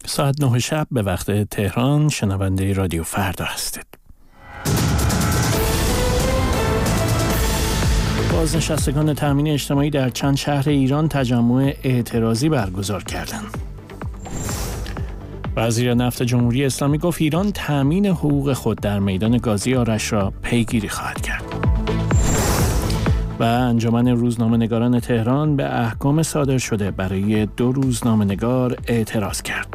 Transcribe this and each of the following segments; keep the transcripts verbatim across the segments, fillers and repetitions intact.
ساعت نه شب به وقت تهران شنونده رادیو فردا هستید. بازنشستگان تامین اجتماعی در چند شهر ایران تجمع اعتراضی برگزار کردند. وزیر نفت جمهوری اسلامی گفت ایران تامین حقوق خود در میدان گازی آرش را پیگیری خواهد کرد. و انجمن روزنامه‌نگاران تهران به احکام صادر شده برای دو روزنامه‌نگار اعتراض کرد.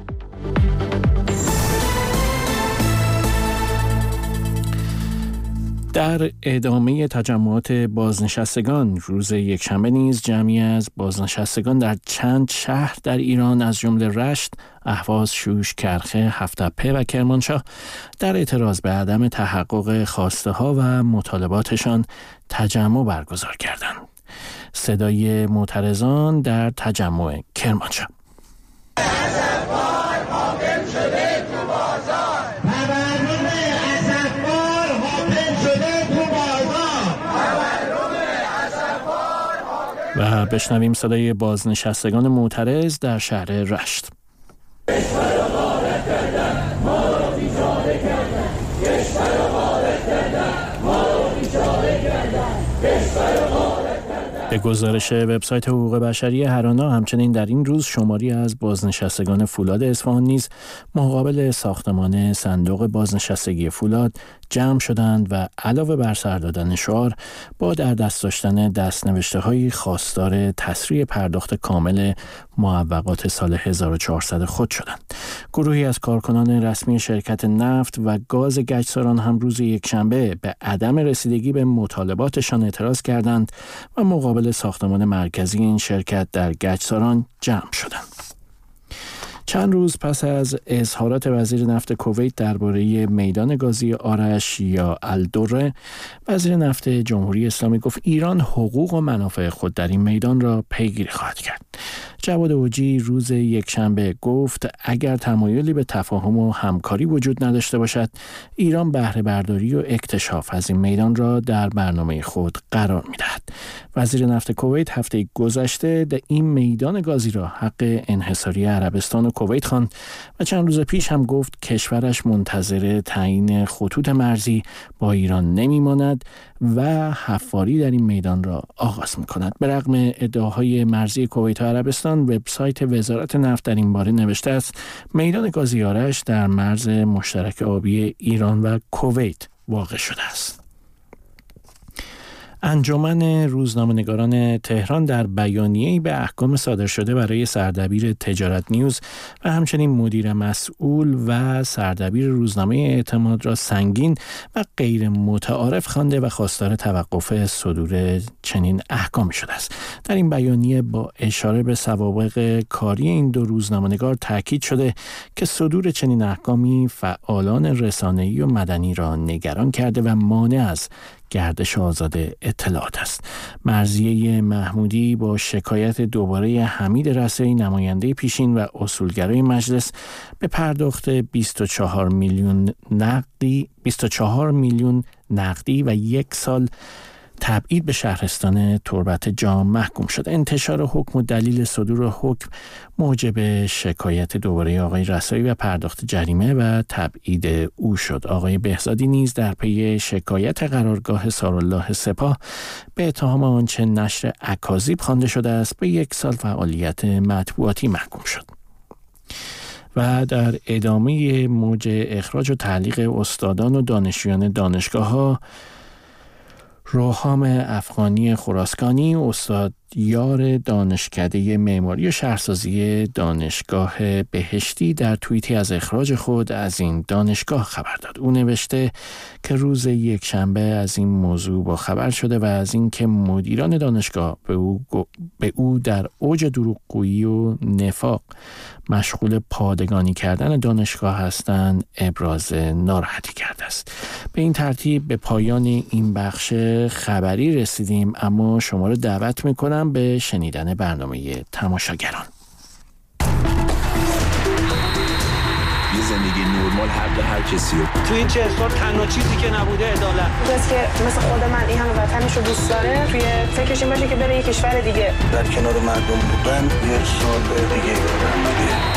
در ادامه تجمعات بازنشستگان روز یکشنبه نیز جمعی از بازنشستگان در چند شهر در ایران از جمله رشت، اهواز، شوش، کرخه، هفت‌تپه و کرمانشاه در اعتراض به عدم تحقق خواسته ها و مطالباتشان تجمع برگزار کردند. صدای معترضان در تجمع کرمانشاه. و بشنویم صدای بازنشستگان معترض در شهر رشت. به گزارش وبسایت حقوق بشری هرانا، همچنین در این روز شماری از بازنشستگان فولاد اصفهان نیز مقابل ساختمان صندوق بازنشستگی فولاد جمع شدند و علاوه بر سر دادن شعار با در دست داشتن دستنوشته‌های خواستار تسریع پرداخت کامل معوقات سال هزار و چهارصد خود شدند. گروهی از کارکنان رسمی شرکت نفت و گاز گچساران هم روز یکشنبه به عدم رسیدگی به مطالباتشان اعتراض کردند و مقابل ساختمان مرکزی این شرکت در گچساران جمع شدند. چند روز پس از اظهارات وزیر نفت کویت درباره میدان گازی آرش یا الدره، وزیر نفت جمهوری اسلامی گفت ایران حقوق و منافع خود در این میدان را پیگیری خواهد کرد. جواد اوجی روز یکشنبه گفت اگر تمایلی به تفاهم و همکاری وجود نداشته باشد، ایران بهره برداری و اکتشاف از این میدان را در برنامه خود قرار می‌دهد. وزیر نفت کویت هفته گذشته در این میدان گازی را حق انحصاری عربستان و کویت خواند و چند روز پیش هم گفت کشورش منتظر تعیین خطوط مرزی با ایران نمی‌ماند و حفاری در این میدان را آغاز می‌کند. به رغم ادعاهای مرزی کویت و عربستان، وبسایت وزارت نفت در این باره نوشته است میدان گازی آرش در مرز مشترک آبی ایران و کویت واقع شده است. انجمن روزنامه‌نگاران تهران در بیانیه‌ای به احکام صادر شده برای سردبیر تجارت نیوز و همچنین مدیر مسئول و سردبیر روزنامه اعتماد را سنگین و غیر متعارف خوانده و خواستار توقف صدور چنین احکامی شده است. در این بیانیه با اشاره به سوابق کاری این دو روزنامه‌نگار تاکید شده که صدور چنین احکامی فعالان رسانه‌ای و مدنی را نگران کرده و مانع از گردش آزاد اطلاعات است. مرضیه محمودی با شکایت دوباره حمید رسایی، نماینده پیشین و اصولگرای مجلس، به پرداخت بیست و چهار میلیون نقدی بیست و چهار میلیون نقدی و یک سال تبعید به شهرستان تربت جام محکوم شد. انتشار حکم و دلیل صدور حکم موجب شکایت دوباره آقای رسایی و پرداخت جریمه و تبعید او شد. آقای بهزادی نیز در پی شکایت قرارگاه سارالله سپاه به اتهام آنچه نشر اکاذیب خوانده شده است به یک سال فعالیت مطبوعاتی محکوم شد. و در ادامه موج اخراج و تعلیق استادان و دانشجویان دانشگاه‌ها، روحام افغانی خراسکانی، استاد یار دانشکده معماری و شهرسازی دانشگاه بهشتی، در توییتی از اخراج خود از این دانشگاه خبر داد. او نوشته که روز یکشنبه از این موضوع با خبر شده و از اینکه مدیران دانشگاه به او, به او در اوج دروغگویی و نفاق مشغول پادگانی کردن دانشگاه هستند ابراز ناراحتی کرده است. به این ترتیب به پایان این بخش خبری رسیدیم، اما شما رو دعوت میکنم به شنیدن برنامه تماشاگران. یه زندگی نرمال حق هر کسی رو. تو این چه سال تنها چیزی که نبوده عدالت. کسی که مثل خود من این همه وطنش رو دوست داره، توی فکرش این باشه که بره یه کشور دیگه. در کنار مردم بودن یه سال دیگه